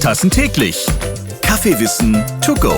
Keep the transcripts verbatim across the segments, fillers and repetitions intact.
Tassen täglich. Kaffeewissen to go.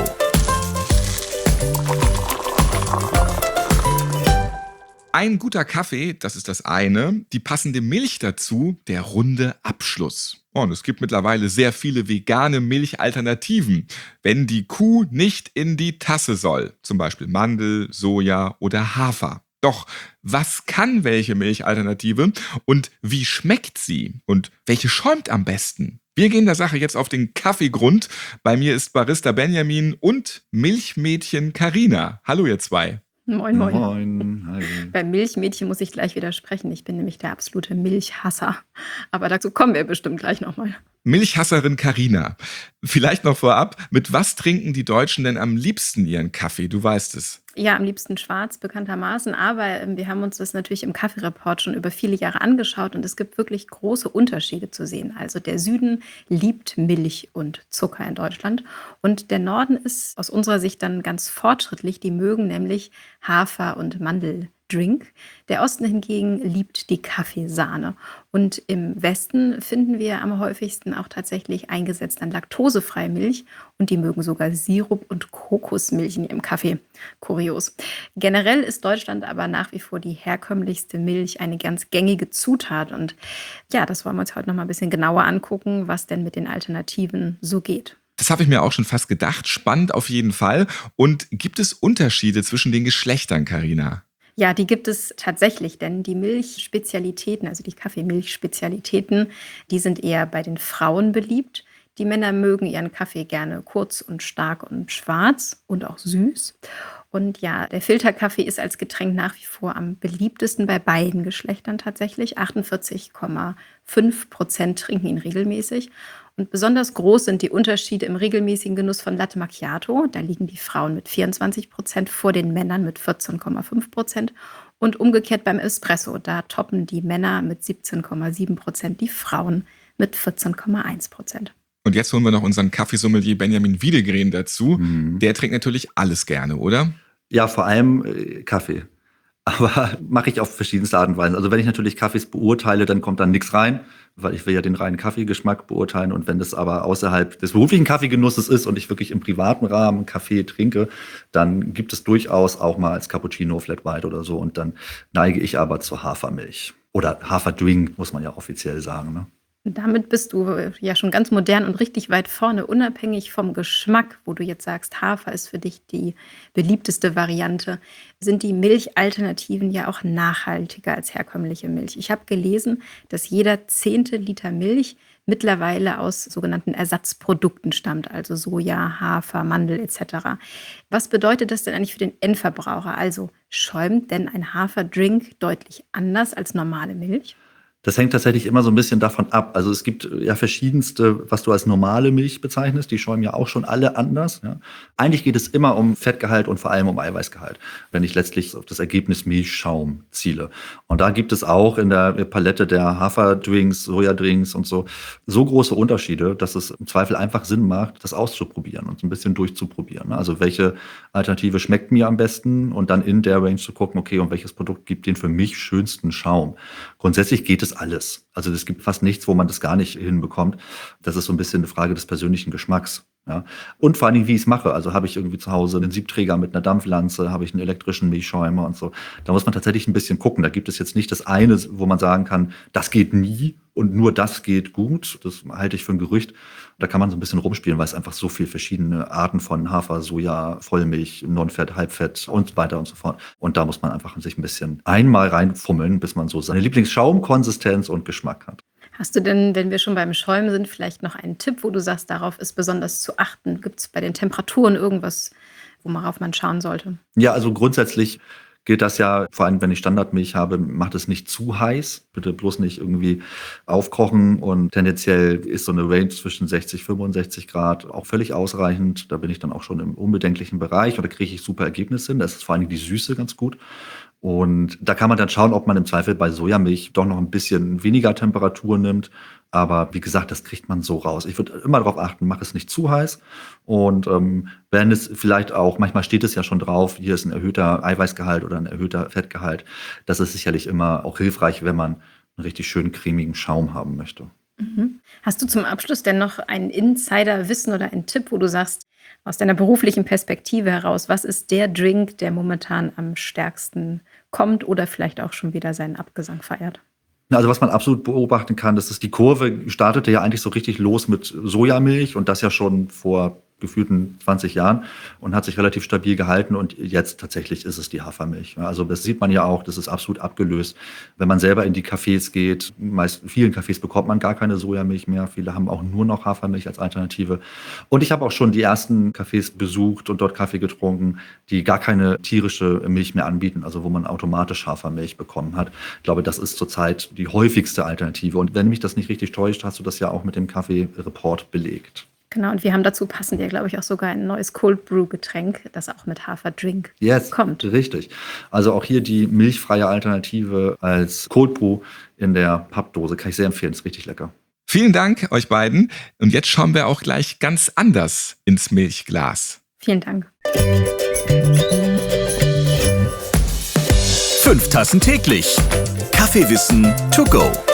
Ein guter Kaffee, das ist das eine. Die passende Milch dazu, der runde Abschluss. Und es gibt mittlerweile sehr viele vegane Milchalternativen, wenn die Kuh nicht in die Tasse soll. Zum Beispiel Mandel, Soja oder Hafer. Doch was kann welche Milchalternative und wie schmeckt sie? Und welche schäumt am besten? Wir gehen der Sache jetzt auf den Kaffeegrund. Bei mir ist Barista Benjamin und Milchmädchen Carina. Hallo ihr zwei. Moin, moin. Moin. Hi. Beim Milchmädchen muss ich gleich widersprechen. Ich bin nämlich der absolute Milchhasser. Aber dazu kommen wir bestimmt gleich nochmal. Milchhasserin Carina. Vielleicht noch vorab, mit was trinken die Deutschen denn am liebsten ihren Kaffee? Du weißt es. Ja, am liebsten schwarz, bekanntermaßen. Aber ähm, wir haben uns das natürlich im Kaffeereport schon über viele Jahre angeschaut und es gibt wirklich große Unterschiede zu sehen. Also der Süden liebt Milch und Zucker in Deutschland und der Norden ist aus unserer Sicht dann ganz fortschrittlich. Die mögen nämlich Hafer- und Mandeldrink. Der Osten hingegen liebt die Kaffeesahne. Und im Westen finden wir am häufigsten auch tatsächlich eingesetzt an laktosefreie Milch und die mögen sogar Sirup und Kokosmilch in ihrem Kaffee. Kurios. Generell ist Deutschland aber nach wie vor die herkömmlichste Milch eine ganz gängige Zutat. Und ja, das wollen wir uns heute noch mal ein bisschen genauer angucken, was denn mit den Alternativen so geht. Das habe ich mir auch schon fast gedacht. Spannend auf jeden Fall. Und gibt es Unterschiede zwischen den Geschlechtern, Carina? Ja, die gibt es tatsächlich, denn die Milchspezialitäten, also die Kaffeemilchspezialitäten, die sind eher bei den Frauen beliebt. Die Männer mögen ihren Kaffee gerne kurz und stark und schwarz und auch süß. Und ja, der Filterkaffee ist als Getränk nach wie vor am beliebtesten bei beiden Geschlechtern tatsächlich. achtundvierzig Komma fünf Prozent trinken ihn regelmäßig. Und besonders groß sind die Unterschiede im regelmäßigen Genuss von Latte Macchiato. Da liegen die Frauen mit vierundzwanzig Prozent vor den Männern mit vierzehn Komma fünf Prozent. Und umgekehrt beim Espresso, da toppen die Männer mit siebzehn Komma sieben Prozent, die Frauen mit vierzehn Komma eins Prozent. Und jetzt holen wir noch unseren Kaffeesommelier Benjamin Wiedegren dazu. Mhm. Der trinkt natürlich alles gerne, oder? Ja, vor allem äh, Kaffee. Aber mache ich auf verschiedenste Art und Weise. Also wenn ich natürlich Kaffees beurteile, dann kommt da nichts rein, weil ich will ja den reinen Kaffeegeschmack beurteilen. Und wenn das aber außerhalb des beruflichen Kaffeegenusses ist und ich wirklich im privaten Rahmen Kaffee trinke, dann gibt es durchaus auch mal als Cappuccino, Flat White oder so. Und dann neige ich aber zur Hafermilch. Oder Haferdrink, muss man ja offiziell sagen, ne? Damit bist du ja schon ganz modern und richtig weit vorne, unabhängig vom Geschmack, wo du jetzt sagst, Hafer ist für dich die beliebteste Variante, sind die Milchalternativen ja auch nachhaltiger als herkömmliche Milch. Ich habe gelesen, dass jeder zehnte Liter Milch mittlerweile aus sogenannten Ersatzprodukten stammt, also Soja, Hafer, Mandel et cetera. Was bedeutet das denn eigentlich für den Endverbraucher? Also schäumt denn ein Haferdrink deutlich anders als normale Milch? Das hängt tatsächlich immer so ein bisschen davon ab. Also es gibt ja verschiedenste, was du als normale Milch bezeichnest. Die schäumen ja auch schon alle anders. Ja. Eigentlich geht es immer um Fettgehalt und vor allem um Eiweißgehalt, wenn ich letztlich auf das Ergebnis Milchschaum ziele. Und da gibt es auch in der Palette der Haferdrinks, Sojadrinks und so so große Unterschiede, dass es im Zweifel einfach Sinn macht, das auszuprobieren und so ein bisschen durchzuprobieren. Also welche Alternative schmeckt mir am besten und dann in der Range zu gucken, okay, und welches Produkt gibt den für mich schönsten Schaum. Grundsätzlich geht es alles. Also es gibt fast nichts, wo man das gar nicht hinbekommt. Das ist so ein bisschen eine Frage des persönlichen Geschmacks. Ja. Und vor allen Dingen, wie ich es mache. Also habe ich irgendwie zu Hause einen Siebträger mit einer Dampflanze, habe ich einen elektrischen Milchschäumer und so. Da muss man tatsächlich ein bisschen gucken. Da gibt es jetzt nicht das eine, wo man sagen kann, das geht nie und nur das geht gut. Das halte ich für ein Gerücht. Da kann man so ein bisschen rumspielen, weil es einfach so viele verschiedene Arten von Hafer, Soja, Vollmilch, Nonfett, Halbfett und so weiter und so fort. Und da muss man einfach sich ein bisschen einmal reinfummeln, bis man so seine Lieblingsschaumkonsistenz und Geschmack hat. Hast du denn, wenn wir schon beim Schäumen sind, vielleicht noch einen Tipp, wo du sagst, darauf ist besonders zu achten? Gibt es bei den Temperaturen irgendwas, worauf man schauen sollte? Ja, also grundsätzlich gilt das ja, vor allem wenn ich Standardmilch habe, macht es nicht zu heiß. Bitte bloß nicht irgendwie aufkochen. Und tendenziell ist so eine Range zwischen sechzig, fünfundsechzig Grad auch völlig ausreichend. Da bin ich dann auch schon im unbedenklichen Bereich oder kriege ich super Ergebnisse hin. Da ist vor allem die Süße ganz gut. Und da kann man dann schauen, ob man im Zweifel bei Sojamilch doch noch ein bisschen weniger Temperatur nimmt. Aber wie gesagt, das kriegt man so raus. Ich würde immer darauf achten, mach es nicht zu heiß. Und ähm, wenn es vielleicht auch, manchmal steht es ja schon drauf, hier ist ein erhöhter Eiweißgehalt oder ein erhöhter Fettgehalt. Das ist sicherlich immer auch hilfreich, wenn man einen richtig schönen cremigen Schaum haben möchte. Mhm. Hast du zum Abschluss denn noch ein Insiderwissen oder einen Tipp, wo du sagst, aus deiner beruflichen Perspektive heraus, was ist der Drink, der momentan am stärksten kommt oder vielleicht auch schon wieder seinen Abgesang feiert? Also was man absolut beobachten kann, das ist die Kurve startete ja eigentlich so richtig los mit Sojamilch und das ja schon vor gefühlten zwanzig Jahren und hat sich relativ stabil gehalten und jetzt tatsächlich ist es die Hafermilch. Ja, also das sieht man ja auch, das ist absolut abgelöst. Wenn man selber in die Cafés geht, meist in vielen Cafés bekommt man gar keine Sojamilch mehr. Viele haben auch nur noch Hafermilch als Alternative. Und ich habe auch schon die ersten Cafés besucht und dort Kaffee getrunken, die gar keine tierische Milch mehr anbieten, also wo man automatisch Hafermilch bekommen hat. Ich glaube, das ist zurzeit die häufigste Alternative. Und wenn mich das nicht richtig täuscht, hast du das ja auch mit dem Kaffee-Report belegt. Genau, und wir haben dazu passend ja, glaube ich, auch sogar ein neues Cold Brew-Getränk, das auch mit Haferdrink Yes, kommt. richtig. Also auch hier die milchfreie Alternative als Cold Brew in der Pappdose. Kann ich sehr empfehlen, ist richtig lecker. Vielen Dank euch beiden. Und jetzt schauen wir auch gleich ganz anders ins Milchglas. Vielen Dank. Fünf Tassen täglich. Kaffeewissen to go.